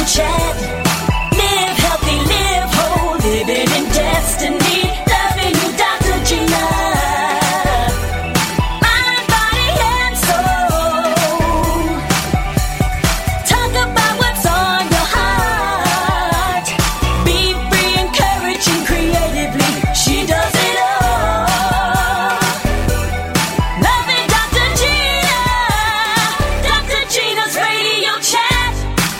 Chat. Live healthy, live whole, living in destiny. Loving you, Dr. Gina. Mind, body, and soul. Talk about what's on your heart. Be free, encouraging creatively. She does it all. Loving Dr. Gina. Dr. Gina's Radio Chat.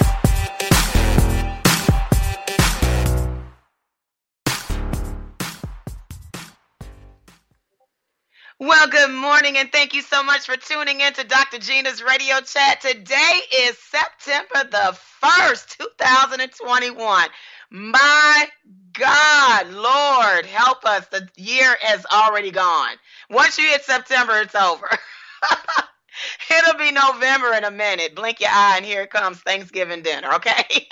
Well, good morning, and thank you so much for tuning in to Dr. Gina's Radio Chat. Today is September the 1st, 2021. My God, Lord, help us. The year has already gone. Once you hit September, it's over. It'll be November in a minute. Blink your eye, and here comes Thanksgiving dinner, okay?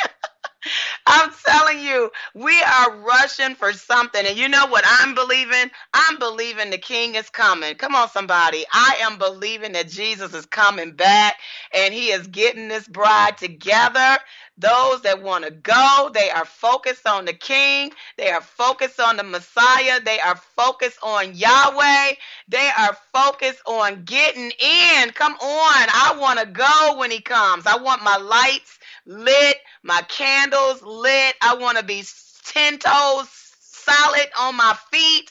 I'm telling you, we are rushing for something. And you know what I'm believing? I'm believing the King is coming. Come on, somebody. I am believing that Jesus is coming back and he is getting this bride together. Those that want to go, they are focused on the King. They are focused on the Messiah. They are focused on Yahweh. They are focused on getting in. Come on. I want to go when he comes. I want my lights lit, my candles lit. I want to be 10 toes solid on my feet.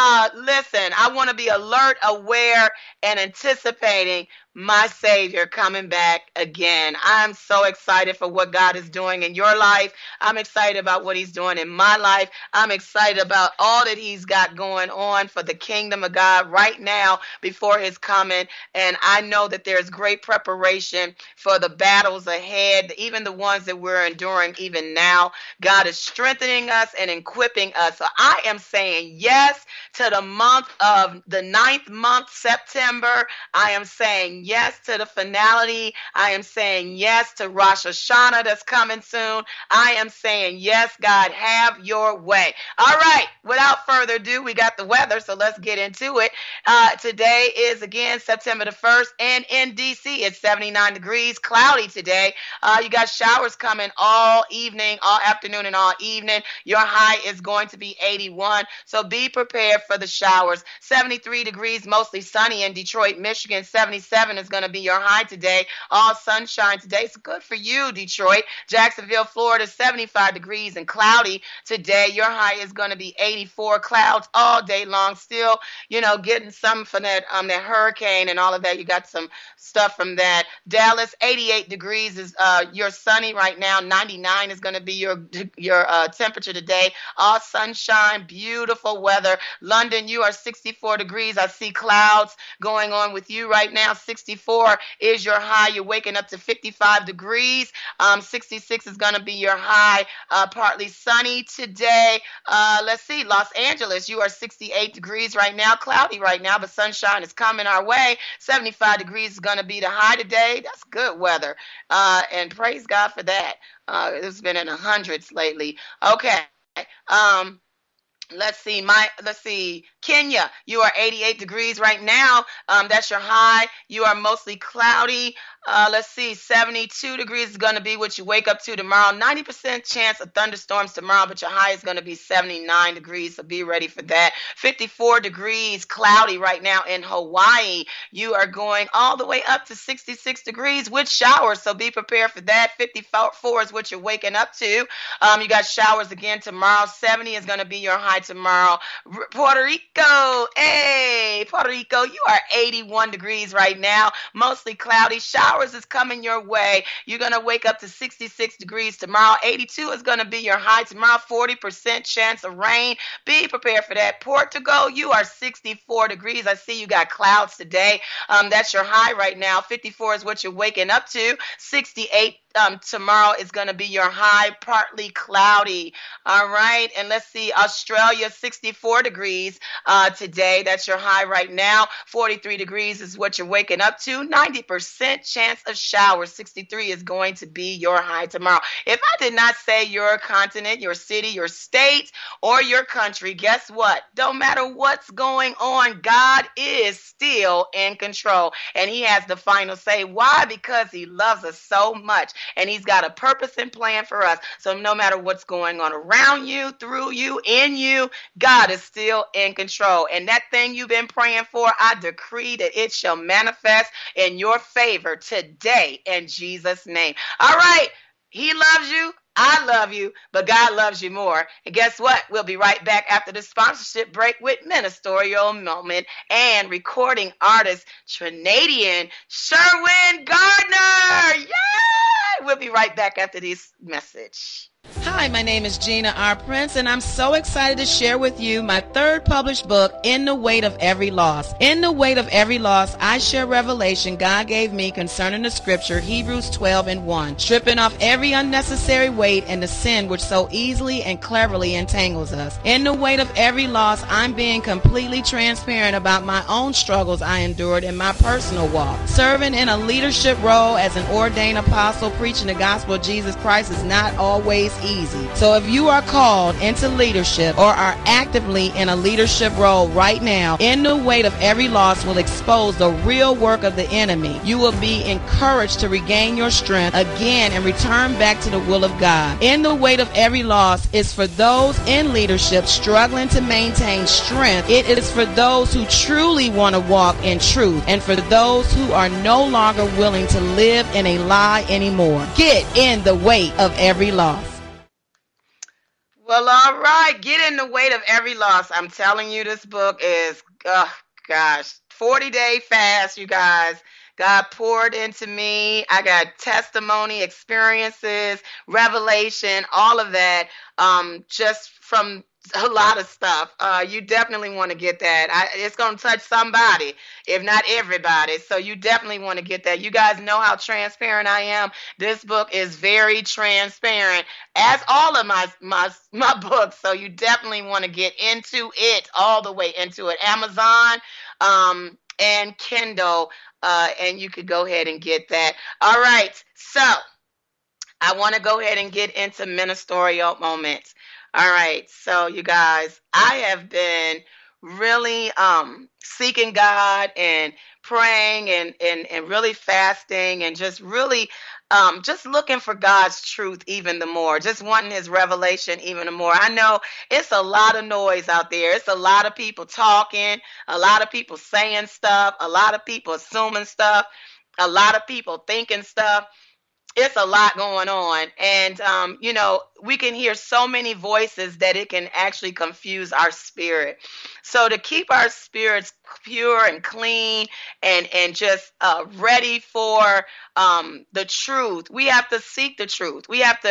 Listen, I want to be alert, aware, and anticipating my Savior coming back again. I'm so excited for what God is doing in your life. I'm excited about what he's doing in my life. I'm excited about all that he's got going on for the kingdom of God right now before his coming. And I know that there's great preparation for the battles ahead, even the ones that we're enduring even now. God is strengthening us and equipping us. So I am saying yes to the month of the 9th month, September. I am saying yes to the finality. I am saying yes to Rosh Hashanah that's coming soon. I am saying yes, God, have your way. All right, without further ado, we got the weather, so let's get into it. Today is, again, September the 1st, and in D.C., it's 79 degrees, cloudy today. You got showers coming all evening, all afternoon, and all evening. Your high is going to be 81, so be prepared for the showers. 73 degrees, mostly sunny in Detroit, Michigan. 77 is going to be your high today. All sunshine today. It's good for you, Detroit. Jacksonville, Florida, 75 degrees and cloudy today. Your high is going to be 84. Clouds all day long. Still, getting some from that hurricane and all of that. You got some stuff from that. Dallas, 88 degrees is your sunny right now. 99 is going to be your temperature today. All sunshine, beautiful weather. London, you are 64 degrees. I see clouds going on with you right now. 64 is your high. You're waking up to 55 degrees. 66 is going to be your high. Partly sunny today. Let's see. Los Angeles, you are 68 degrees right now. Cloudy right now, but sunshine is coming our way. 75 degrees is going to be the high today. That's good weather. And praise God for that. It's been in the hundreds lately. Okay. Let's see. Kenya, you are 88 degrees right now. That's your high. You are mostly cloudy. Let's see. 72 degrees is going to be what you wake up to tomorrow. 90% chance of thunderstorms tomorrow, but your high is going to be 79 degrees. So be ready for that. 54 degrees, cloudy right now in Hawaii. You are going all the way up to 66 degrees with showers. So be prepared for that. 54 is what you're waking up to. You got showers again tomorrow. 70 is going to be your high tomorrow. Puerto Rico, you are 81 degrees right now, mostly cloudy. Showers is coming your way. You're going to wake up to 66 degrees tomorrow. 82 is going to be your high tomorrow. 40% chance of rain. Be prepared for that. Portugal, you are 64 degrees. I see you got clouds today. That's your high right now. 54 is what you're waking up to. 68 tomorrow is going to be your high, partly cloudy. All right. And let's see, Australia, 64 degrees today. That's your high right now. 43 degrees is what you're waking up to. 90% chance of showers. 63 is going to be your high tomorrow. If I did not say your continent, your city, your state, or your country, guess what? Don't matter what's going on, God is still in control. And he has the final say. Why? Because he loves us so much. and he's got a purpose and plan for us. So no matter what's going on around you, through you, in you, God is still in control. And that thing you've been praying for, I decree that it shall manifest in your favor today in Jesus' name. All right. He loves you. I love you, but God loves you more. And guess what? We'll be right back after the sponsorship break with Ministerial Moment and recording artist Trinadian Sherwin Gardner. Yay! We'll be right back after this message. Hi, my name is Gina R. Prince, and I'm so excited to share with you my third published book, In the Weight of Every Loss. In the Weight of Every Loss, I share revelation God gave me concerning the scripture, Hebrews 12:1, stripping off every unnecessary weight and the sin which so easily and cleverly entangles us. In the weight of every loss, I'm being completely transparent about my own struggles I endured in my personal walk. Serving in a leadership role as an ordained apostle, preaching the gospel of Jesus Christ is not always easy. So if you are called into leadership or are actively in a leadership role right now, In the Weight of Every Loss will expose the real work of the enemy. You will be encouraged to regain your strength again and return back to the will of God. In the Weight of Every Loss is for those in leadership struggling to maintain strength. It is for those who truly want to walk in truth and for those who are no longer willing to live in a lie anymore. Get in the weight of every loss. Well, all right. Get in the weight of every loss. I'm telling you, this book is, 40-day fast, you guys. God poured into me. I got testimony, experiences, revelation, all of that, just from a lot of stuff. You definitely want to get that. It's going to touch somebody, if not everybody. So you definitely want to get that. You guys know how transparent I am. This book is very transparent, as all of my books. So you definitely want to get into it, all the way into it. Amazon and Kindle, and you could go ahead and get that. All right. So I want to go ahead and get into Ministerial Moments. All right, so you guys, I have been really seeking God and praying and really fasting and just really just looking for God's truth even the more, just wanting his revelation even the more. I know it's a lot of noise out there. It's a lot of people talking, a lot of people saying stuff, a lot of people assuming stuff, a lot of people thinking stuff. It's a lot going on. And, we can hear so many voices that it can actually confuse our spirit. So to keep our spirits pure and clean and just ready for the truth, we have to seek the truth. We have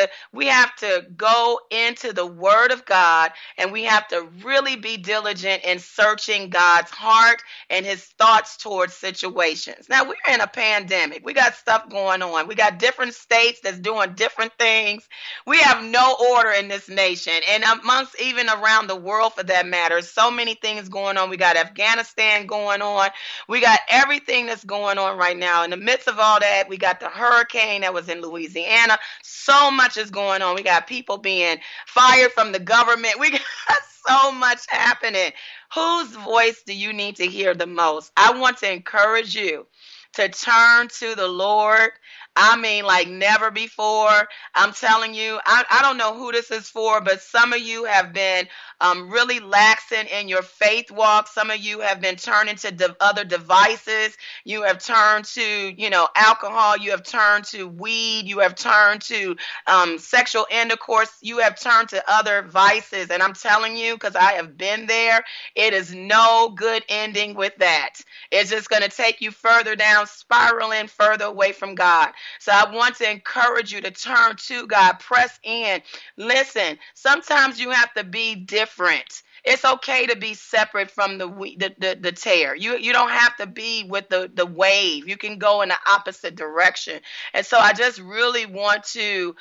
to go into the Word of God, and we have to really be diligent in searching God's heart and his thoughts towards situations. Now, we're in a pandemic. We got stuff going on. We got different states that's doing different things. We have no order in this nation, and amongst even around the world for that matter. So many things going on. We got Afghanistan going on. We got everything that's going on right now. In the midst of all that, we got the hurricane that was in Louisiana. So much is going on. We got people being fired from the government. We got so much happening. Whose voice do you need to hear the most? I want to encourage you to turn to the Lord. I mean, like never before. I'm telling you, I don't know who this is for, but some of you have been really laxing in your faith walk. Some of you have been turning to other devices. You have turned to, alcohol. You have turned to weed. You have turned to sexual intercourse. You have turned to other vices. And I'm telling you, because I have been there, it is no good ending with that. It's just going to take you further down, spiraling further away from God. So I want to encourage you to turn to God, press in. Listen, sometimes you have to be different. It's okay to be separate from the tear. You don't have to be with the wave. You can go in the opposite direction. And so I just really want to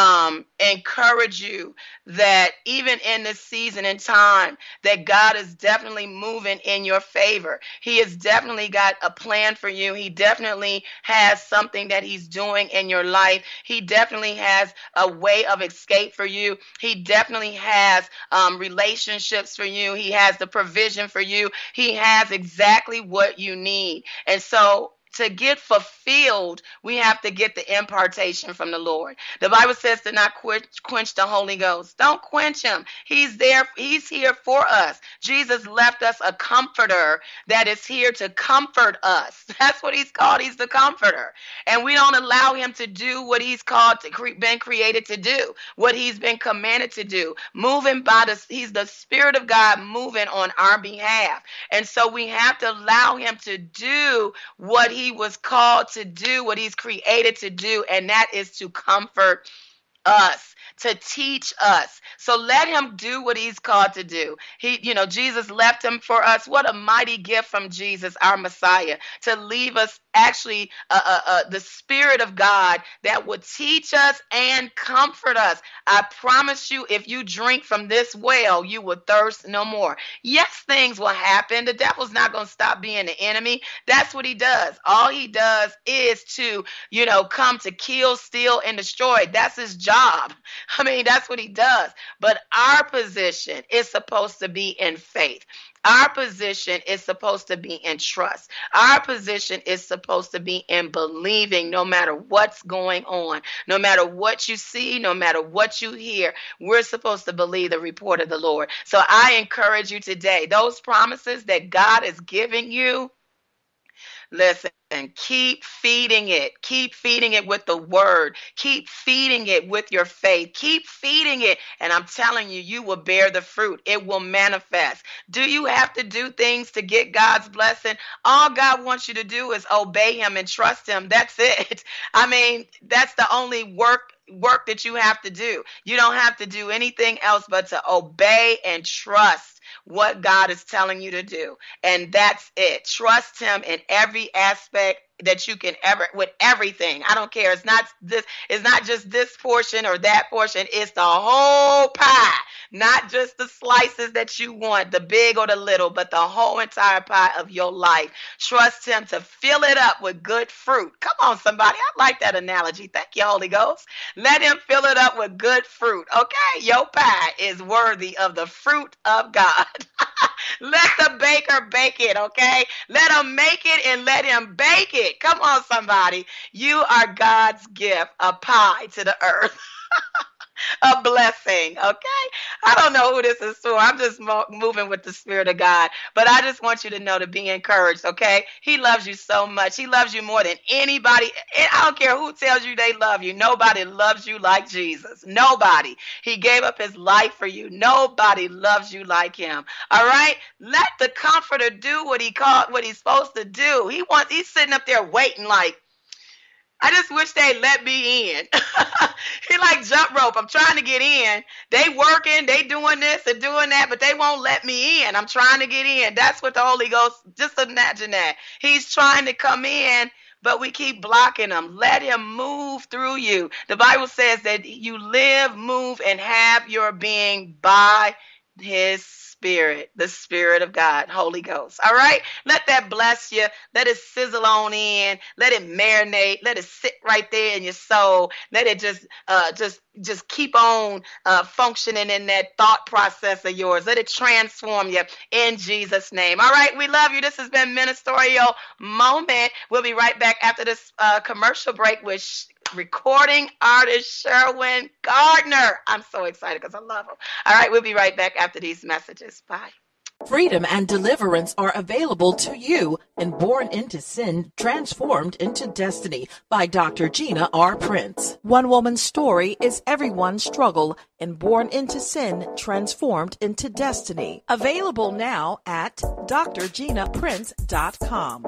encourage you that even in this season and time, that God is definitely moving in your favor. He has definitely got a plan for you. He definitely has something that he's doing in your life. He definitely has a way of escape for you. He definitely has relationships for you. He has the provision for you. He has exactly what you need. And so to get fulfilled, we have to get the impartation from the Lord. The Bible says to not quench the Holy Ghost. Don't quench him. He's there. He's here for us. Jesus left us a comforter that is here to comfort us. That's what he's called. He's the comforter. And we don't allow him to do what he's called to been created to do, what he's been commanded to do. He's the Spirit of God moving on our behalf. And so we have to allow him to do what he was called to do, what he's created to do, and that is to comfort us, to teach us. So let him do what he's called to do. Jesus left him for us. What a mighty gift from Jesus, our Messiah, to leave us actually the Spirit of God that would teach us and comfort us. I promise you, if you drink from this well, you will thirst no more. Yes, things will happen. The devil's not going to stop being the enemy. That's what he does. All he does is to, come to kill, steal, and destroy. That's his job. I mean, that's what he does. But our position is supposed to be in faith. Our position is supposed to be in trust. Our position is supposed to be in believing no matter what's going on, no matter what you see, no matter what you hear. We're supposed to believe the report of the Lord. So I encourage you today, those promises that God is giving you, listen, keep feeding it. Keep feeding it with the word. Keep feeding it with your faith. Keep feeding it. And I'm telling you, you will bear the fruit. It will manifest. Do you have to do things to get God's blessing? All God wants you to do is obey him and trust him. That's it. I mean, that's the only work that you have to do. You don't have to do anything else but to obey and trust what God is telling you to do. And that's it. Trust him in every aspect that you can ever, with everything. I don't care. It's not just this portion or that portion. It's the whole pie, not just the slices that you want, the big or the little, but the whole entire pie of your life. Trust him to fill it up with good fruit. Come on, somebody. I like that analogy. Thank you, Holy Ghost. Let him fill it up with good fruit. Okay. Your pie is worthy of the fruit of God. Let the baker bake it, okay? Let him make it and let him bake it. Come on, somebody. You are God's gift, a pie to the earth. A blessing, okay? I don't know who this is for. I'm just moving with the Spirit of God. But I just want you to know to be encouraged, okay? He loves you so much. He loves you more than anybody. I don't care who tells you they love you. Nobody loves you like Jesus. Nobody. He gave up his life for you. Nobody loves you like him. All right? Let the Comforter do what he's supposed to do. He's sitting up there waiting like, I just wish they'd let me in. He like jump rope. I'm trying to get in. They working, they doing this and doing that, but they won't let me in. I'm trying to get in. That's what the Holy Ghost, just imagine that. He's trying to come in, but we keep blocking him. Let him move through you. The Bible says that you live, move, and have your being by his Spirit, the Spirit of God, Holy Ghost. All right? Let that bless you. Let it sizzle on in. Let it marinate. Let it sit right there in your soul. Let it just keep on functioning in that thought process of yours. Let it transform you in Jesus' name. All right? We love you. This has been Ministerial Moment. We'll be right back after this commercial break with recording artist Sherwin Gardner. I'm so excited because I love him. All right, we'll be right back after these messages. Bye. Freedom and deliverance are available to you in Born into Sin, Transformed into Destiny by Dr. Gina R. Prince. One woman's story is everyone's struggle in Born into Sin, Transformed into Destiny. Available now at drginaprince.com.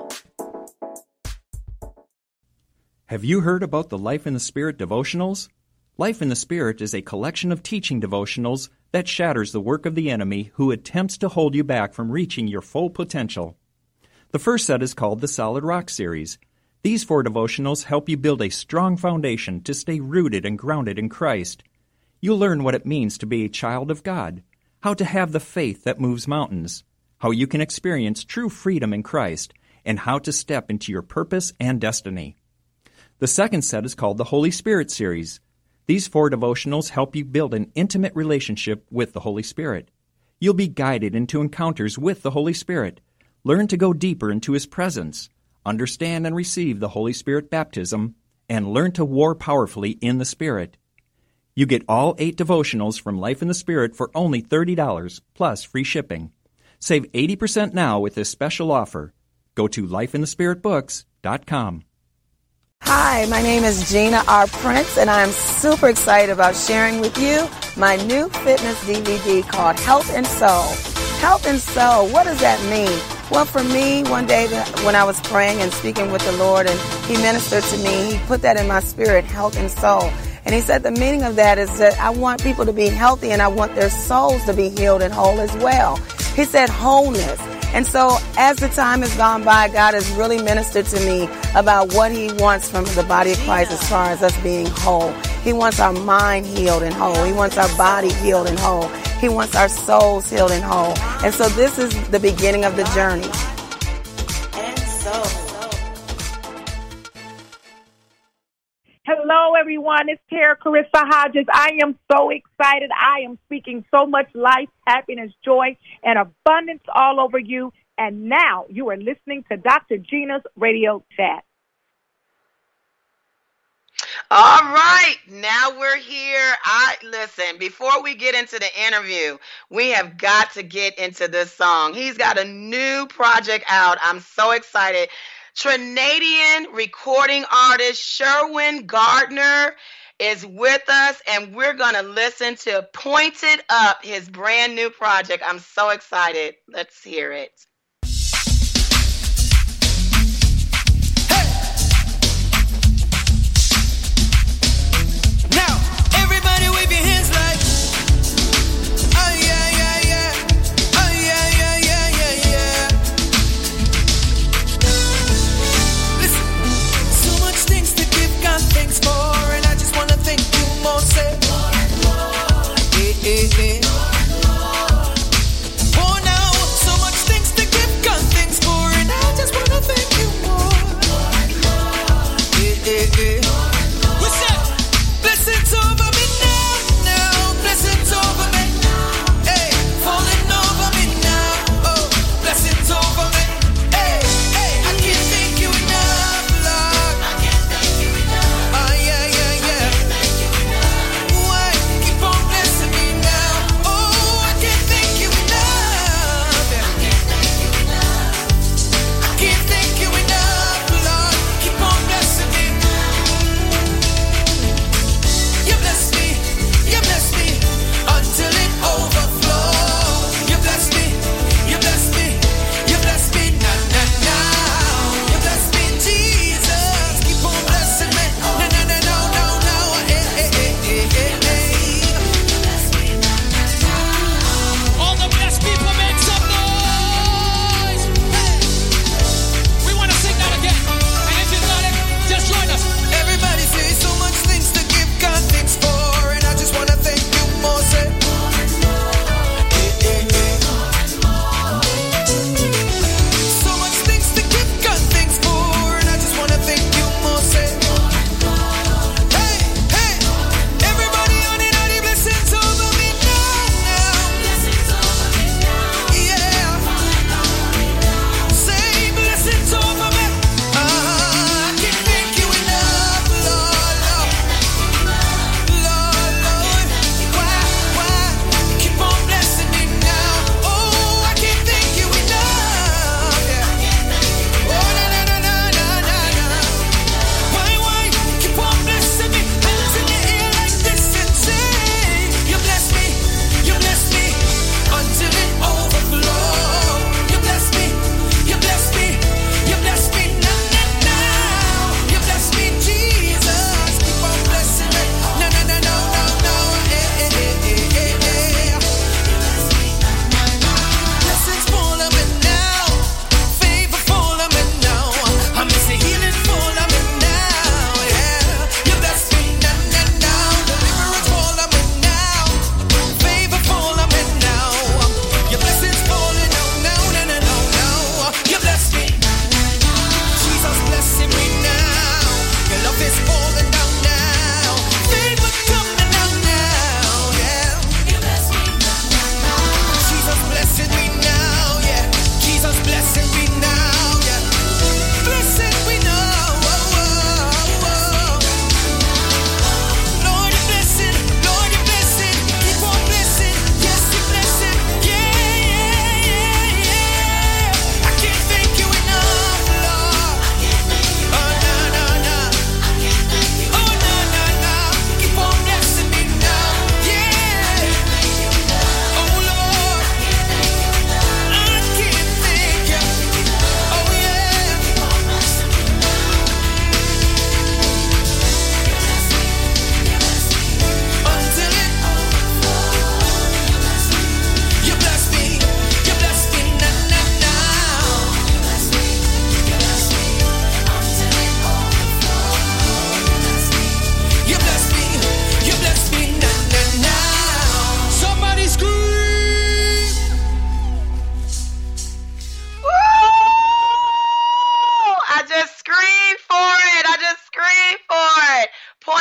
Have you heard about the Life in the Spirit devotionals? Life in the Spirit is a collection of teaching devotionals that shatters the work of the enemy who attempts to hold you back from reaching your full potential. The first set is called the Solid Rock Series. These 4 devotionals help you build a strong foundation to stay rooted and grounded in Christ. You'll learn what it means to be a child of God, how to have the faith that moves mountains, how you can experience true freedom in Christ, and how to step into your purpose and destiny. The second set is called the Holy Spirit Series. These 4 devotionals help you build an intimate relationship with the Holy Spirit. You'll be guided into encounters with the Holy Spirit. Learn to go deeper into His presence. understand and receive the Holy Spirit baptism, and learn to war powerfully in the Spirit. You get all 8 devotionals from Life in the Spirit for only $30, plus free shipping. Save 80% now with this special offer. Go to lifeinthespiritbooks.com. Hi, my name is Gina R. Prince, and I am super excited about sharing with you my new fitness DVD called Health and Soul. Health and Soul, what does that mean? Well, for me, one day when I was praying and speaking with the Lord, and He ministered to me, He put that in my spirit, health and soul. And He said the meaning of that is that I want people to be healthy, and I want their souls to be healed and whole as well. He said wholeness. And so as the time has gone by, God has really ministered to me about what He wants from the body of Christ as far as us being whole. He wants our mind healed and whole. He wants our body healed and whole. He wants our souls healed and whole. And so this is the beginning of the journey. Hello, everyone. It's Tara Carissa Hodges. I am so excited. I am speaking so much life, happiness, joy, and abundance all over you. And now you are listening to Dr. Gina's Radio Chat. All right, now we're here. Listen, before we get into the interview, we have got to get into this song. He's got a new project out. I'm so excited. Trinidadian recording artist Sherwin Gardner is with us, and we're going to listen to Pointed Up, his brand new project. I'm so excited. Let's hear it.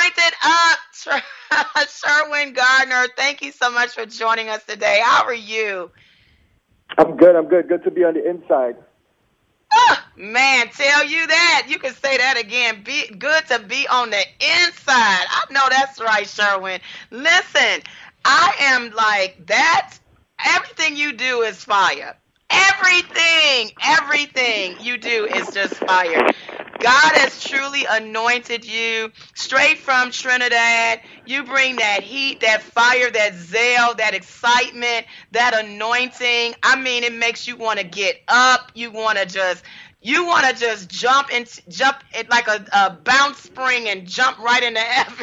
Anointed up, Sherwin Gardner. Thank you so much for joining us today. How are you? I'm good. Good to be on the inside. Man, tell you that. You can say that again. Good to be on the inside. I know that's right, Sherwin. Listen, I am like that. Everything you do is fire. Everything you do is just fire. God has truly anointed you straight from Trinidad. You bring that heat, that fire, that zeal, that excitement, that anointing. I mean, it makes you want to get up. You want to just jump it like a bounce spring and jump right into heaven.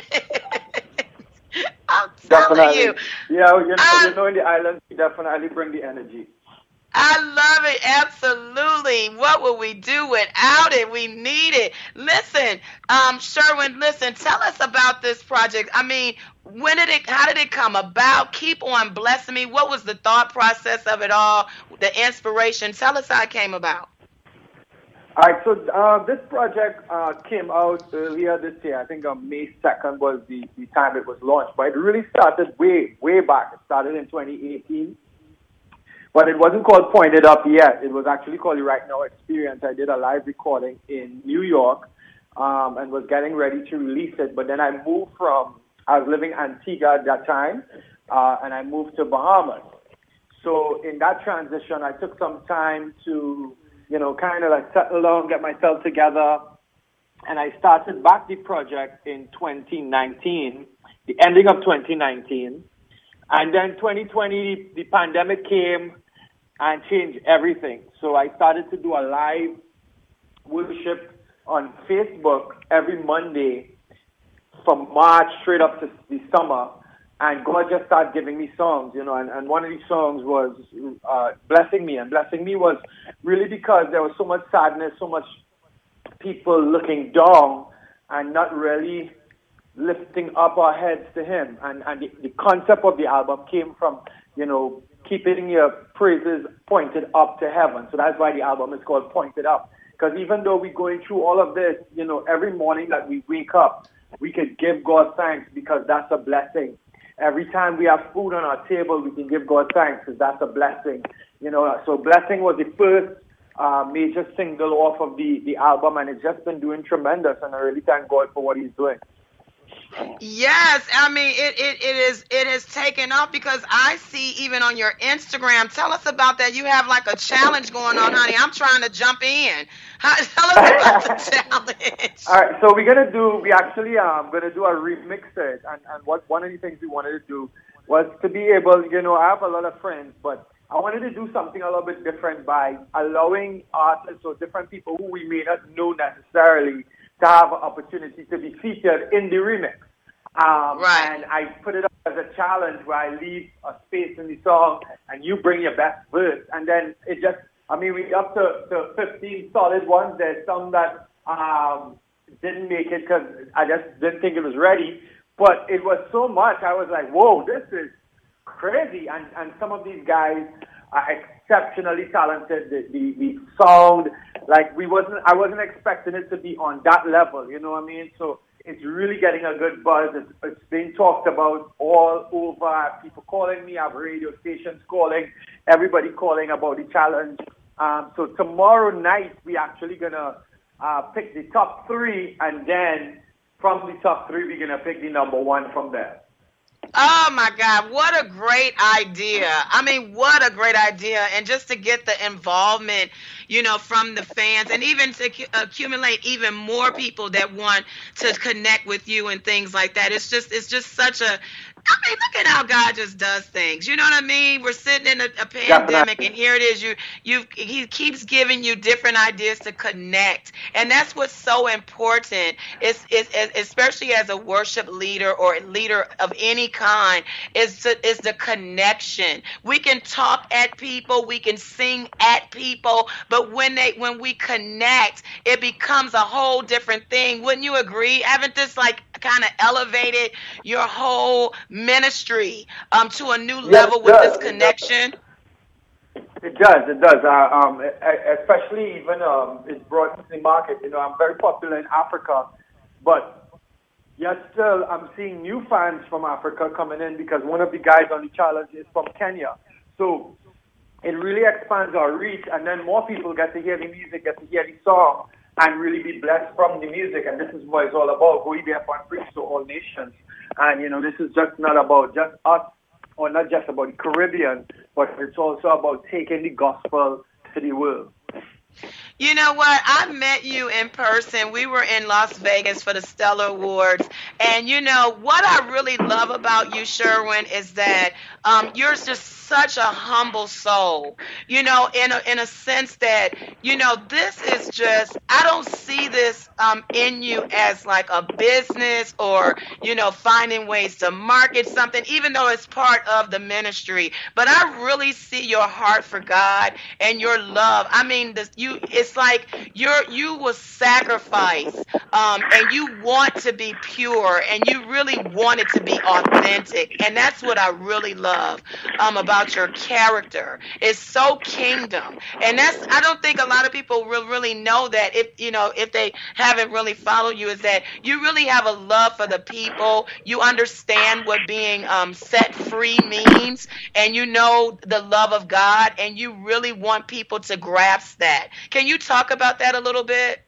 I'm telling you. Yeah, you know, in the islands, we definitely bring the energy. I love it. Absolutely. What would we do without it? We need it. Listen, Sherwin, tell us about this project. I mean, how did it come about? Keep on blessing me. What was the thought process of it all? The inspiration? Tell us how it came about. All right, so this project came out earlier this year. I think May 2nd was the time it was launched, but it really started way back. It started in 2018, but it wasn't called Point It Up yet. It was actually called the Right Now Experience. I did a live recording in New York and was getting ready to release it, but then I was living in Antigua at that time, and I moved to Bahamas. So in that transition, I took some time to kind of like settle down, get myself together. And I started back the project in 2019, the ending of 2019. And then 2020, the pandemic came and changed everything. So I started to do a live worship on Facebook every Monday from March straight up to the summer. And God just started giving me songs, and one of these songs was Blessing Me. And Blessing Me was really because there was so much sadness, so much people looking down and not really lifting up our heads to Him. And the concept of the album came from, keeping your praises pointed up to heaven. So that's why the album is called Pointed Up. Because even though we're going through all of this, every morning that we wake up, we could give God thanks because that's a blessing. Every time we have food on our table, we can give God thanks because that's a blessing. So Blessing was the first major single off of the album, and it's just been doing tremendous, and I really thank God for what He's doing. Yes, I mean it has taken off because I see even on your Instagram. Tell us about that. You have like a challenge going on, honey. I'm trying to jump in. Tell us about the challenge. All right, so we actually gonna do a remix set, and one of the things we wanted to do was to be able, I have a lot of friends, but I wanted to do something a little bit different by allowing artists or different people who we may not know necessarily to have an opportunity to be featured in the remix. Right. And I put it up as a challenge where I leave a space in the song and you bring your best verse. And then we up to 15 solid ones. There's some that didn't make it because I just didn't think it was ready. But it was so much, I was like, whoa, this is crazy. And some of these guys are exceptionally talented. The sound, like I wasn't expecting it to be on that level, you know what I mean? So it's really getting a good buzz. It's being talked about all over. I have people calling me, I have radio stations calling, everybody calling about the challenge. So tomorrow night, we're actually going to pick the top 3, and then from the top 3, we're going to pick the number 1 from there. Oh, my God. What a great idea. I mean, what a great idea. And just to get the involvement, from the fans, and even to accumulate even more people that want to connect with you and things like that. It's just such a, look at how God just does things. You know what I mean? We're sitting in a pandemic, and here it is. He keeps giving you different ideas to connect, and that's what's so important. It's especially as a worship leader or a leader of any kind. Is the connection. We can talk at people, we can sing at people, but when we connect, it becomes a whole different thing. Wouldn't you agree? Haven't this kind of elevated your whole ministry to a new level with this connection? It does. Especially even it's brought into the market. I'm very popular in Africa, but Yes, still, I'm seeing new fans from Africa coming in because one of the guys on the challenge is from Kenya. So it really expands our reach, and then more people get to hear the music, get to hear the song, and really be blessed from the music. And this is what it's all about. Go ye therefore and preach to all nations. And, this is just not about just us, or not just about the Caribbean, but it's also about taking the gospel to the world. You know what? I met you in person. We were in Las Vegas for the Stellar Awards. And what I really love about you, Sherwin, is that you're just such a humble soul, in a sense that, this is just, I don't see this in you as like a business or, finding ways to market something, even though it's part of the ministry. But I really see your heart for God and your love. I mean, it's like you will sacrifice, and you want to be pure, and you really want it to be authentic. And that's what I really love about your character. It's so kingdom. And I don't think a lot of people will really know that if they haven't really followed you, is that you really have a love for the people. You understand what being set free means, and you know the love of God, and you really want people to grasp that. Can you talk about that a little bit?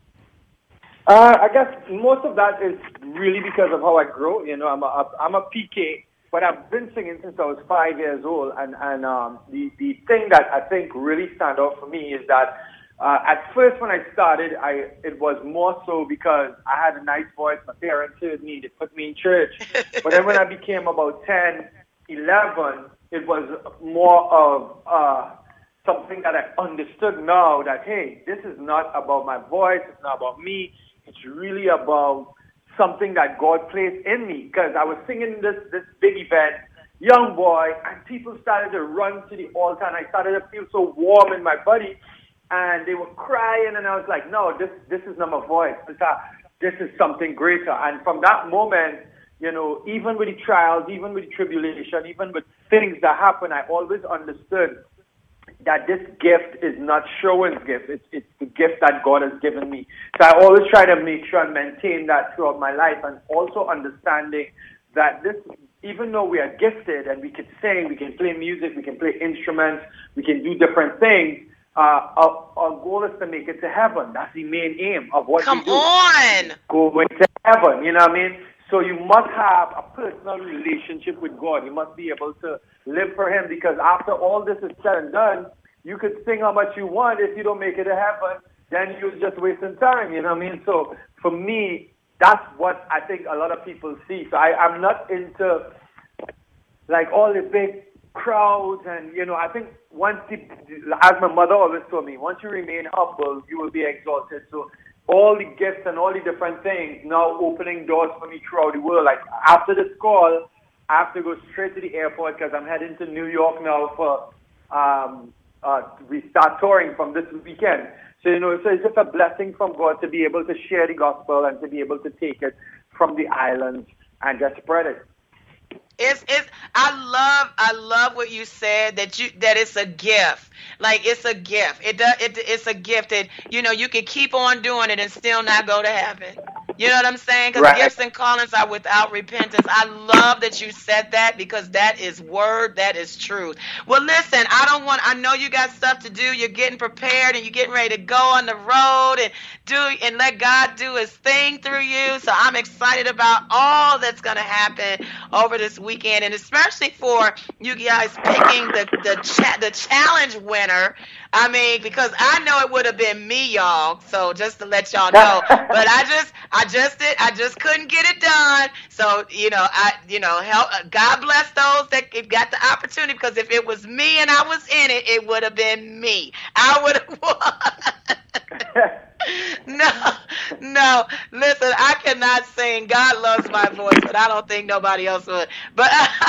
I guess most of that is really because of how I grew. I'm a PK, but I've been singing since I was 5 years old. And the thing that I think really stand out for me is that at first when I started, it was more so because I had a nice voice. My parents heard me. They put me in church. But then when I became about 10, 11, it was more of something that I understood now that, hey, this is not about my voice. It's not about me. It's really about something that God placed in me. Because I was singing this big event, young boy, and people started to run to the altar, and I started to feel so warm in my body, and they were crying, and I was like, no, this is not my voice. This is something greater. And from that moment, even with the trials, even with the tribulation, even with things that happen, I always understood that this gift is not Sherwin's gift. It's the gift that God has given me. So I always try to make sure and maintain that throughout my life, and also understanding that this, even though we are gifted and we can sing, we can play music, we can play instruments, we can do different things, our goal is to make it to heaven. That's the main aim of what we do. Come on! Going to heaven, you know what I mean? So you must have a personal relationship with God. You must be able to live for Him, because after all this is said and done, you could sing how much you want. If you don't make it to heaven, then you're just wasting time, you know what I mean? So for me, that's what I think a lot of people see. So I'm not into like all the big crowds, and I think as my mother always told me, once you remain humble, you will be exalted. So all the gifts and all the different things now opening doors for me throughout the world. Like after this call, I have to go straight to the airport because I'm heading to New York now for we start touring from this weekend. So so it's just a blessing from God to be able to share the gospel and to be able to take it from the islands and just spread it. I love what you said, that it's a gift. Like it's a gift. It's a gift that you can keep on doing it and still not go to heaven. You know what I'm saying? Because right. Gifts and callings are without repentance. I love that you said that, because that is word, that is truth. Well, listen, I know you got stuff to do. You're getting prepared and you're getting ready to go on the road and let God do His thing through you. So I'm excited about all that's going to happen over this weekend, and especially for you guys picking the challenge winner. I mean, because I know it would have been me, y'all. So just to let y'all know, but I just couldn't get it done. So help. God bless those that got the opportunity, because if it was me and I was in it, it would have been me. I would have won. No. Listen, I cannot sing. God loves my voice, but I don't think nobody else would. But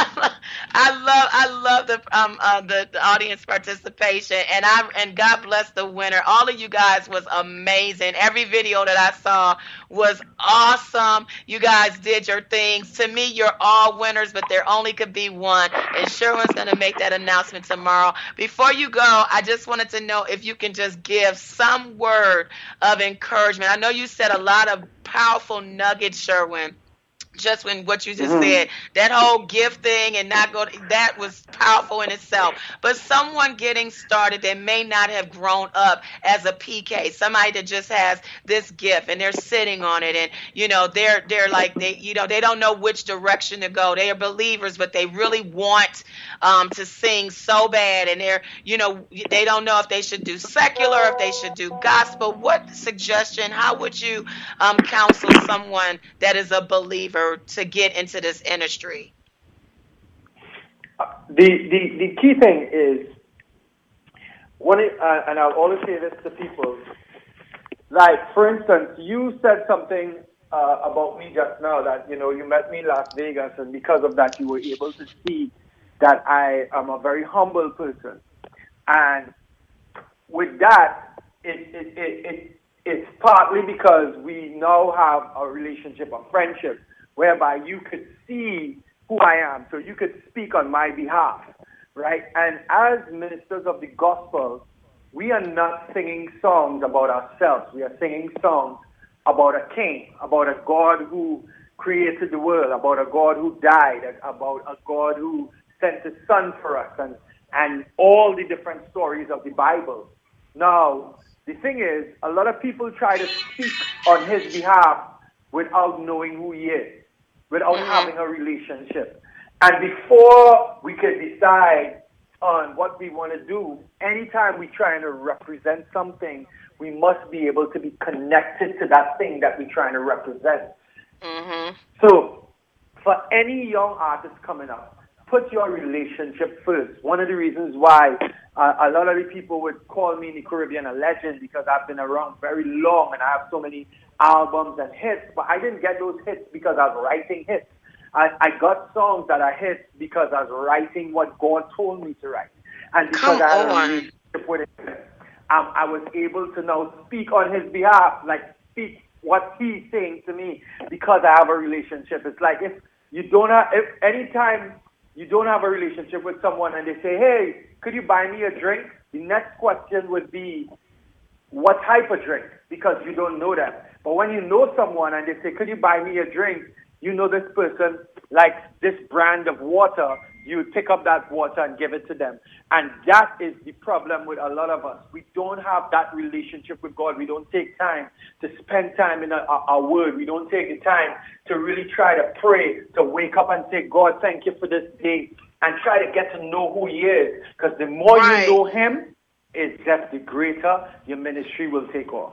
I love the audience participation, and God bless the winner. All of you guys was amazing. Every video that I saw was awesome. You guys did your things. To me, you're all winners, but there only could be one. And Sherwin's going to make that announcement tomorrow. Before you go, I just wanted to know if you can just give some word of encouragement. I know you said a lot of powerful nuggets, Sherwin, just when what you just said, that whole gift thing and not go, that was powerful in itself. But someone getting started that may not have grown up as a PK, somebody that just has this gift and they're sitting on it, and they're like, they don't know which direction to go. They are believers, but they really want to sing so bad, and they don't know if they should do secular, if they should do gospel. What suggestion, how would you counsel someone that is a believer to get into this industry? The key thing is, and I'll always say this to people, like, for instance, you said something about me just now, that, you met me in Las Vegas, and because of that, you were able to see that I am a very humble person. And with that, it's partly because we now have a relationship, a friendship, whereby you could see who I am, so you could speak on my behalf, right? And as ministers of the gospel, we are not singing songs about ourselves. We are singing songs about a king, about a God who created the world, about a God who died, about a God who sent his son for us, and all the different stories of the Bible. Now, the thing is, a lot of people try to speak on his behalf without knowing who he is, without having a relationship. And before we can decide on what we want to do, anytime we're trying to represent something, we must be able to be connected to that thing that we're trying to represent. So, for any young artist coming up, put your relationship first. One of the reasons why a lot of the people would call me in the Caribbean a legend, because I've been around very long and I have so many albums and hits, but I didn't get those hits because I was writing hits. I got songs that are hits because I was writing what God told me to write. And because I had a relationship with him, I was able to now speak on his behalf, like speak what he's saying to me, because I have a relationship. It's like if anytime you don't have a relationship with someone and they say, hey, could you buy me a drink? The next question would be, what type of drink? Because you don't know them. But when you know someone and they say, could you buy me a drink? You know this person likes this brand of water. You pick up that water and give it to them. And that is the problem with a lot of us. We don't have that relationship with God. We don't take time to spend time in our word. We don't take the time to really try to pray, to wake up and say, God, thank you for this day, and try to get to know who he is. Because the more you know him, it's just the greater your ministry will take off.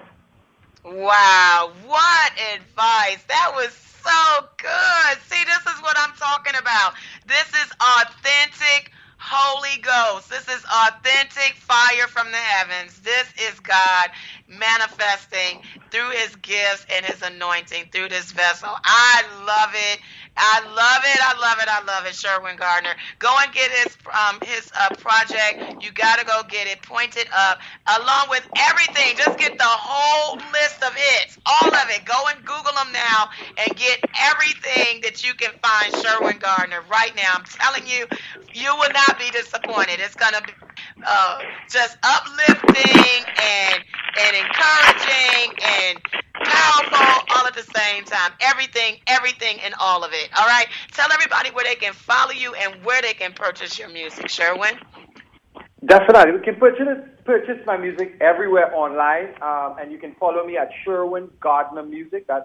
Wow, what advice. That was so good. See, this is what I'm talking about. This is authentic Holy Ghost. This is authentic fire from the heavens. This is God manifesting through his gifts and his anointing through this vessel. I love it. I love it. I love it. I love it. Sherwin Gardner. Go and get his project. You got to go get it. Point it up. Along with everything. Just get the whole list of hits. All of it. Go and Google them now and get everything that you can find Sherwin Gardner right now. I'm telling you, you will not be disappointed. It's going to be just uplifting and encouraging and powerful all at the same time. Everything and all of it. All right? Tell everybody where they can follow you and where they can purchase your music, Sherwin. Definitely. You can purchase my music everywhere online, and you can follow me at Sherwin Gardner Music. That's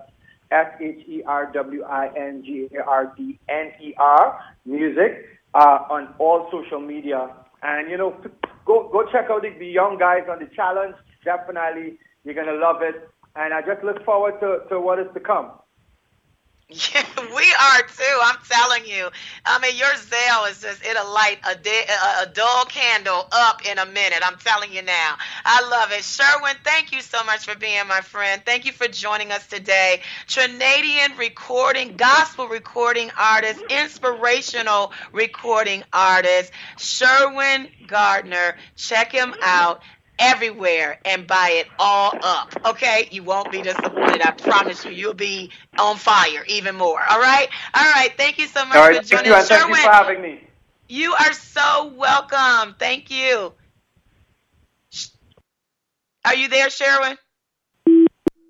SherwinGardner Music on all social media. And, go check out the young guys on the challenge. Definitely, you're going to love it. And I just look forward to what is to come. Yeah, we are too. I'm telling you. I mean, your zeal is it'll light a dull candle up in a minute. I'm telling you now. I love it. Sherwin, thank you so much for being my friend. Thank you for joining us today. Trinadian gospel recording artist, inspirational recording artist, Sherwin Gardner. Check him out everywhere and buy it all up. Okay? You won't be disappointed. I promise you. You'll be on fire even more. All right? All right. Thank you so much for joining us. Thank you for having me. You are so welcome. Thank you. Are you there, Sherwin?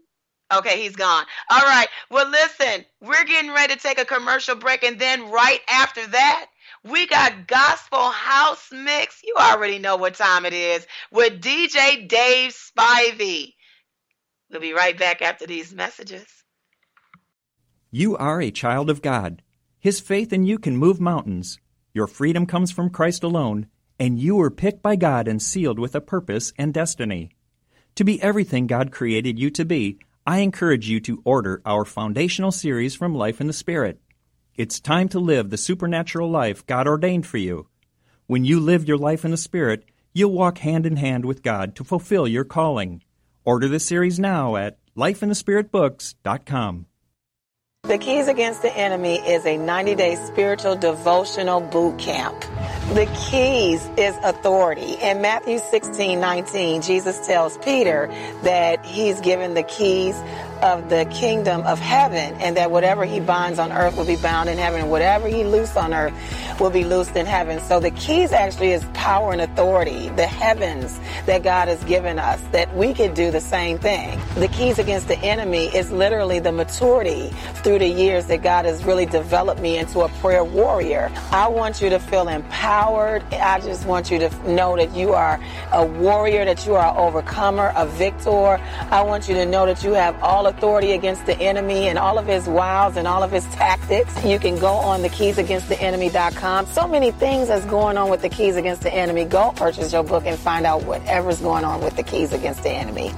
Okay, he's gone. All right. Well, listen, we're getting ready to take a commercial break, and then right after that, we got Gospel House Mix. You already know what time it is with DJ Dave Spivey. We'll be right back after these messages. You are a child of God. His faith in you can move mountains. Your freedom comes from Christ alone, and you were picked by God and sealed with a purpose and destiny. To be everything God created you to be, I encourage you to order our foundational series from Life in the Spirit. It's time to live the supernatural life God ordained for you. When you live your life in the Spirit, you'll walk hand in hand with God to fulfill your calling. Order the series now at lifeinthespiritbooks.com. The Keys Against the Enemy is a 90-day spiritual devotional boot camp. The keys is authority. In Matthew 16:19, Jesus tells Peter that he's given the keys of the kingdom of heaven, and that whatever he binds on earth will be bound in heaven, and whatever he loosed on earth will be loosed in heaven. So the keys actually is power and authority, the heavens that God has given us, that we could do the same thing. The keys against the enemy is literally the maturity through the years that God has really developed me into a prayer warrior. I want you to feel empowered. I just want you to know that you are a warrior, that you are an overcomer, a victor. I want you to know that you have all authority against the enemy and all of his wiles and all of his tactics. You can go on thekeysagainsttheenemy.com. So many things that's going on with the Keys Against the Enemy. Go purchase your book and find out whatever's going on with the Keys Against the Enemy.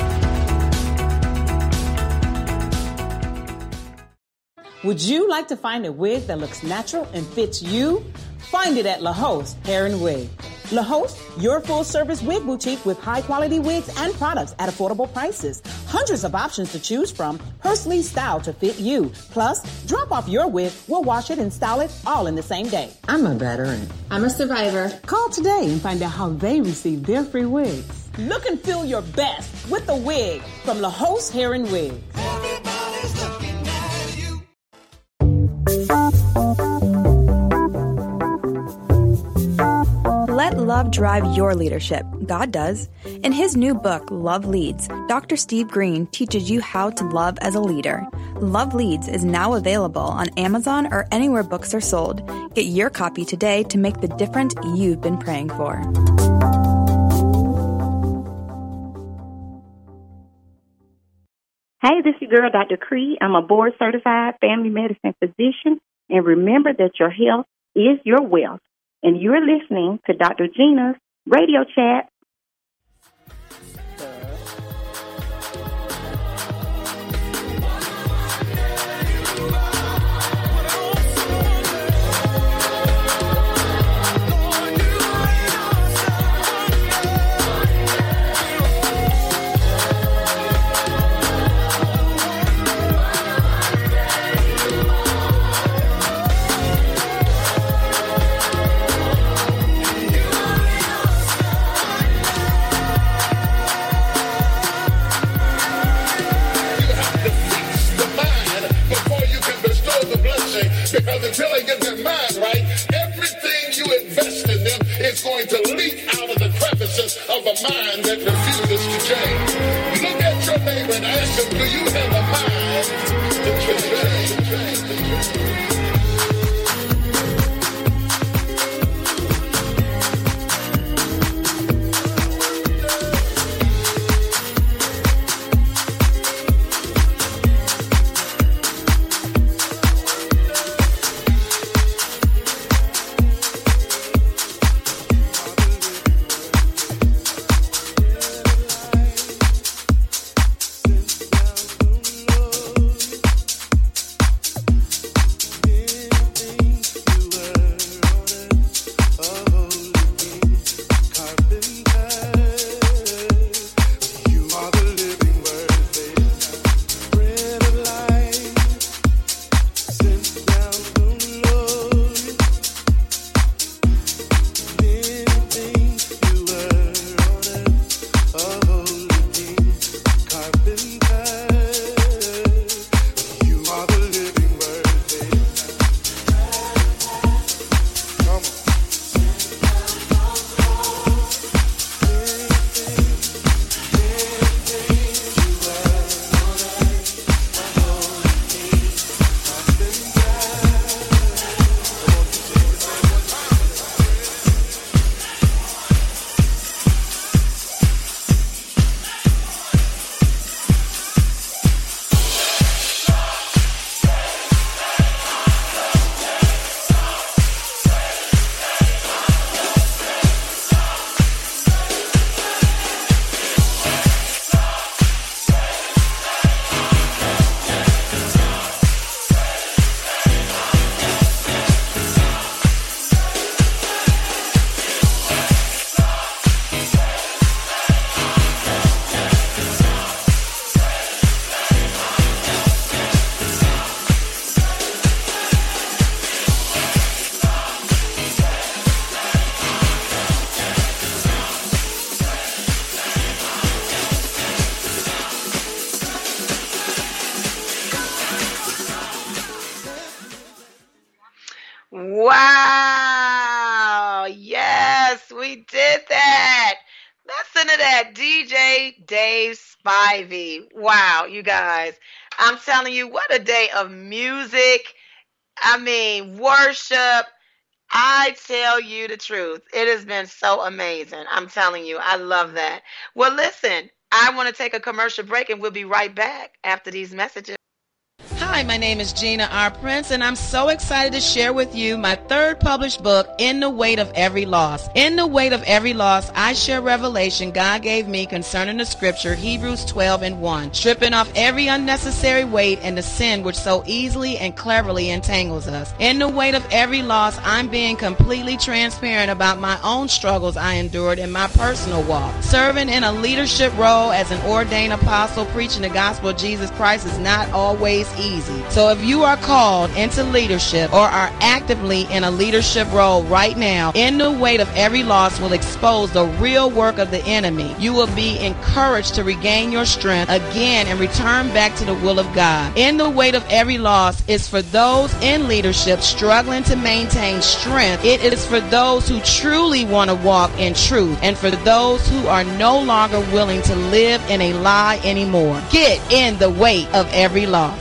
Would you like to find a wig that looks natural and fits you? Find it at La Hoste Hair and Wig. La Hoste, your full-service wig boutique with high-quality wigs and products at affordable prices. Hundreds of options to choose from, personally styled to fit you. Plus, drop off your wig, we'll wash it and style it all in the same day. I'm a veteran. I'm a survivor. Call today and find out how they receive their free wigs. Look and feel your best with the wig from La Hoste Hair and Wig. Everybody's looking at you. Let love drive your leadership. God does. In his new book, Love Leads, Dr. Steve Green teaches you how to love as a leader. Love Leads is now available on Amazon or anywhere books are sold. Get your copy today to make the difference you've been praying for. Hey, this is your girl, Dr. Cree. I'm a board-certified family medicine physician. And remember that your health is your wealth. And you're listening to Dr. Gina's Radio Chat. Because until they get their mind right, everything you invest in them is going to leak out of the crevices of a mind that refuses to change. Look at your neighbor and ask him, do you have a mind to change? Wow. Yes, we did that. Listen to that, DJ Dave Spivey. Wow, you guys. I'm telling you, what a day of music. I mean, worship. I tell you the truth. It has been so amazing. I'm telling you, I love that. Well, listen, I want to take a commercial break and we'll be right back after these messages. Hi, my name is Gina R. Prince, and I'm so excited to share with you my third published book, In the Weight of Every Loss. In the Weight of Every Loss, I share revelation God gave me concerning the scripture, Hebrews 12:1, stripping off every unnecessary weight and the sin which so easily and cleverly entangles us. In the weight of every loss, I'm being completely transparent about my own struggles I endured in my personal walk. Serving in a leadership role as an ordained apostle, preaching the gospel of Jesus Christ is not always easy. So if you are called into leadership or are actively in a leadership role right now, In the Weight of Every Loss will expose the real work of the enemy. You will be encouraged to regain your strength again and return back to the will of God. In the Weight of Every Loss is for those in leadership struggling to maintain strength. It is for those who truly want to walk in truth and for those who are no longer willing to live in a lie anymore. Get in the weight of every loss.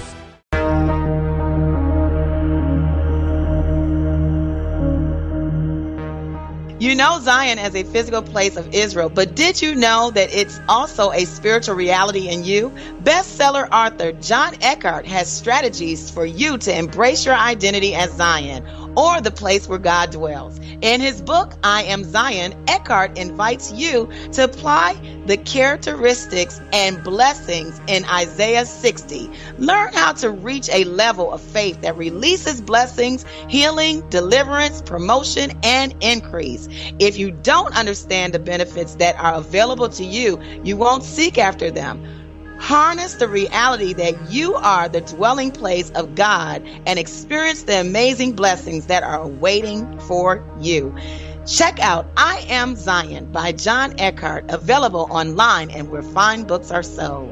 You know Zion as a physical place of Israel, but did you know that it's also a spiritual reality in you? Bestseller author John Eckhart has strategies for you to embrace your identity as Zion, or the place where God dwells. In his book, I Am Zion, Eckhart invites you to apply the characteristics and blessings in Isaiah 60. Learn how to reach a level of faith that releases blessings, healing, deliverance, promotion, and increase. If you don't understand the benefits that are available to you, you won't seek after them. Harness the reality that you are the dwelling place of God and experience the amazing blessings that are waiting for you. Check out I Am Zion by John Eckhart, available online and where fine books are sold.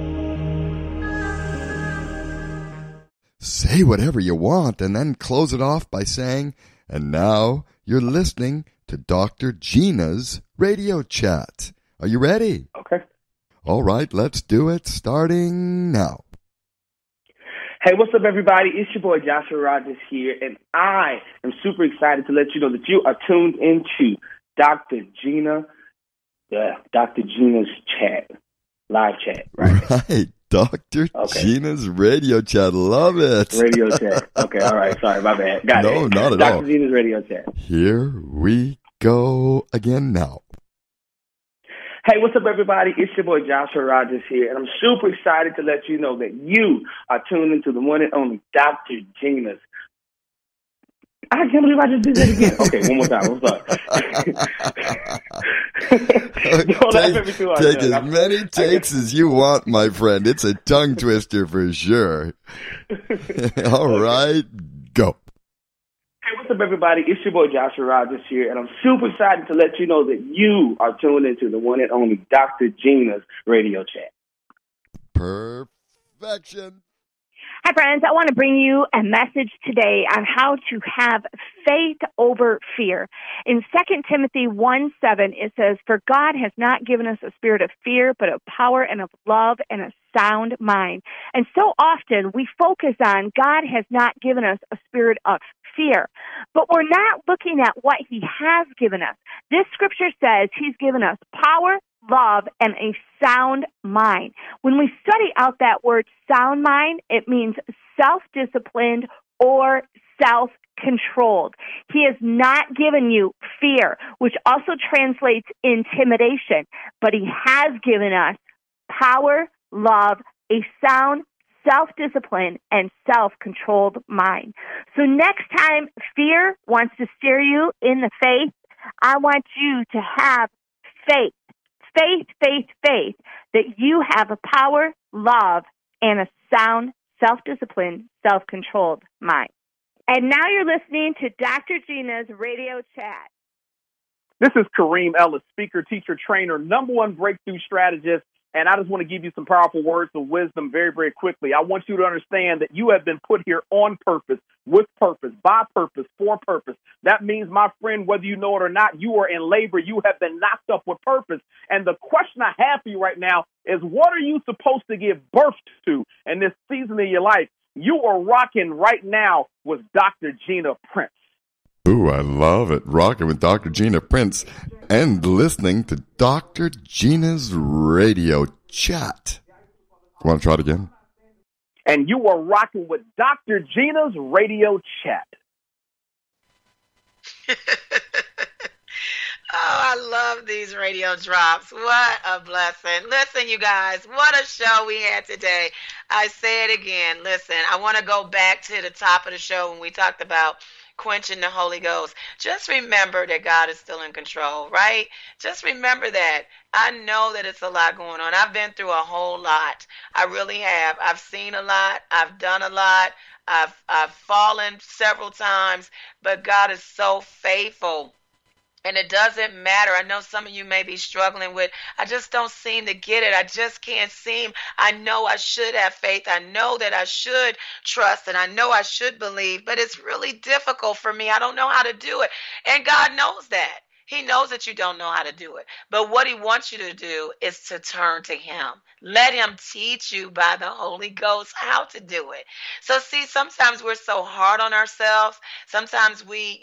Say whatever you want and then close it off by saying, and now you're listening to Dr. Gina's Radio Chat. Are you ready? Okay. All right, let's do it starting now. Hey, what's up, everybody? It's your boy Joshua Rogers here, and I am super excited to let you know that you are tuned into Dr. Gina's chat, live chat, right? Right, Dr. Gina's Radio Chat. Love it. Radio chat. Okay, all right. Sorry, my bad. Got it. No, not at all. Dr. Gina's Radio Chat. Here we go again now. Hey, what's up, everybody? It's your boy Joshua Rogers here, and I'm super excited to let you know that you are tuned into the one and only Dr. Gina's. I can't believe I just did that again. Okay, one more time. I'm sorry. Take as many takes as you want, my friend. It's a tongue twister for sure. All right, go. Hey, what's up, everybody? It's your boy Joshua Rogers here, and I'm super excited to let you know that you are tuned into the one and only Dr. Gina's Radio Chat. Perfection. Hi, friends. I want to bring you a message today on how to have faith over fear. In 2 Timothy 1:7, it says, "For God has not given us a spirit of fear, but of power and of love and a sound mind." And so often we focus on God has not given us a spirit of fear, but we're not looking at what he has given us. This scripture says he's given us power, love, and a sound mind. When we study out that word sound mind, it means self-disciplined or self-controlled. He has not given you fear, which also translates intimidation, but he has given us power, love, a sound, self-discipline, and self-controlled mind. So next time fear wants to steer you in the faith, I want you to have faith. Faith, that you have a power, love, and a sound, self-disciplined, self-controlled mind. And now you're listening to Dr. Gina's Radio Chat. This is Kareem Ellis, speaker, teacher, trainer, #1 breakthrough strategist, And I just want to give you some powerful words of wisdom very, very quickly. I want you to understand that you have been put here on purpose, with purpose, by purpose, for purpose. That means, my friend, whether you know it or not, you are in labor. You have been knocked up with purpose. And the question I have for you right now is, what are you supposed to give birth to in this season of your life? You are rocking right now with Dr. Gina Prince. Ooh, I love it. Rocking with Dr. Gina Prince and listening to Dr. Gina's Radio Chat. Want to try it again? And you are rocking with Dr. Gina's Radio Chat. Oh, I love these radio drops. What a blessing. Listen, you guys, what a show we had today. I say it again. Listen, I want to go back to the top of the show when we talked about quenching the Holy Ghost. Just remember that God is still in control, right? Just remember that. I know that it's a lot going on. I've been through a whole lot. I really have. I've seen a lot. I've done a lot. I've fallen several times, but God is so faithful. And it doesn't matter. I know some of you may be struggling with, I just don't seem to get it. I just can't seem. I know I should have faith. I know that I should trust, and I know I should believe, but it's really difficult for me. I don't know how to do it. And God knows that. He knows that you don't know how to do it. But what he wants you to do is to turn to him. Let him teach you by the Holy Ghost how to do it. So see, sometimes we're so hard on ourselves. Sometimes we,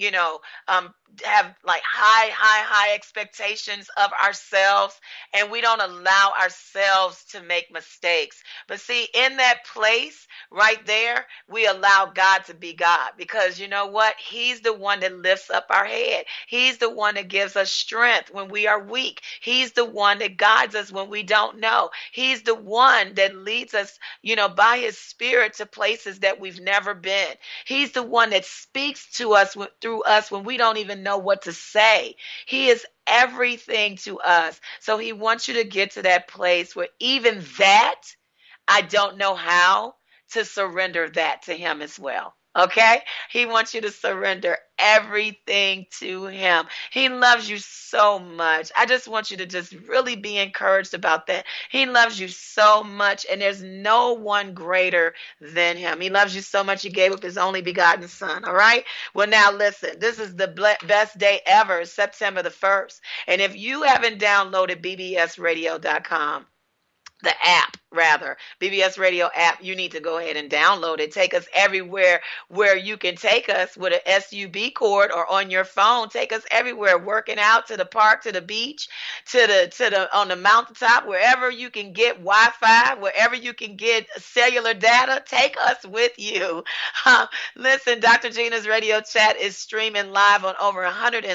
have like high expectations of ourselves, and we don't allow ourselves to make mistakes. But see, in that place right there, we allow God to be God, because you know what? He's the one that lifts up our head. He's the one that gives us strength when we are weak. He's the one that guides us when we don't know. He's the one that leads us, by his Spirit to places that we've never been. He's the one that speaks to us through us when we don't even know what to say. He is everything to us. So he wants you to get to that place where even that, I don't know how to surrender that to him as well. Okay? He wants you to surrender everything to him. He loves you so much. I just want you to just really be encouraged about that. He loves you so much, and there's no one greater than him. He loves you so much, he gave up his only begotten son. All right? Well, now listen, this is the best day ever, September the 1st. And if you haven't downloaded bbsradio.com, the app, BBS Radio app, you need to go ahead and download it. Take us everywhere where you can take us with an SUB cord or on your phone. Take us everywhere, working out, to the park, to the beach, to the on the mountaintop, wherever you can get Wi-Fi, wherever you can get cellular data. Take us with you. Listen, Dr. Gina's Radio Chat is streaming live on over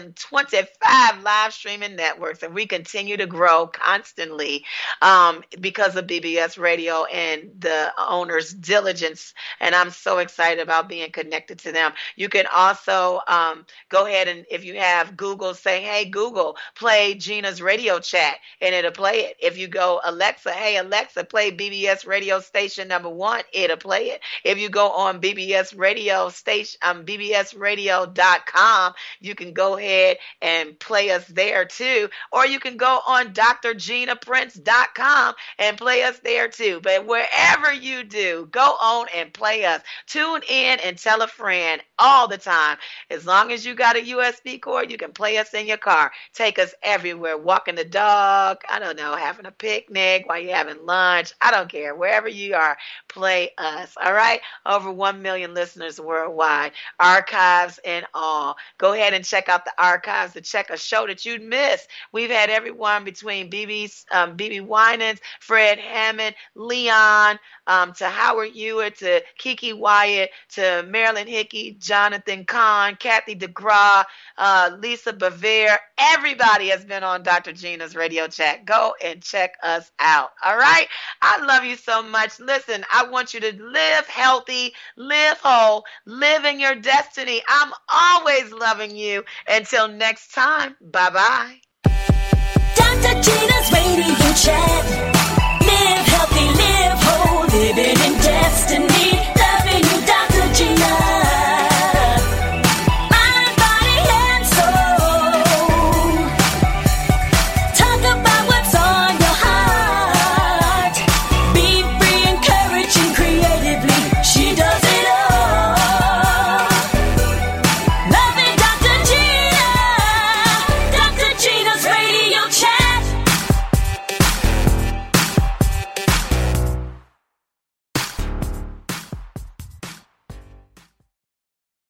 125 live streaming networks, and we continue to grow constantly because of BBS Radio and the owner's diligence, and I'm so excited about being connected to them. You can also go ahead and, if you have Google, say, hey, Google, play Gina's Radio Chat, and it'll play it. If you go, Alexa, hey, Alexa, play BBS Radio Station number 1, it'll play it. If you go on BBS Radio Station, bbsradio.com, you can go ahead and play us there too, or you can go on drginaprince.com and play us there too. But wherever you do, go on and play us. Tune in and tell a friend all the time. As long as you got a USB cord, you can play us in your car. Take us everywhere. Walking the dog, I don't know, having a picnic while you're having lunch. I don't care. Wherever you are, play us. All right? Over 1 million listeners worldwide. Archives and all. Go ahead and check out the archives to check a show that you'd miss. We've had everyone between BB Winans, Fred Hammond, Leon, to Howard Hewitt, to Kiki Wyatt, to Marilyn Hickey, Jonathan Kahn, Kathy DeGraw, Lisa Bevere. Everybody has been on Dr. Gina's Radio Chat. Go and check us out. All right? I love you so much. Listen, I want you to live healthy, live whole, live in your destiny. I'm always loving you. Until next time, bye-bye. Dr. Gina's Radio Chat.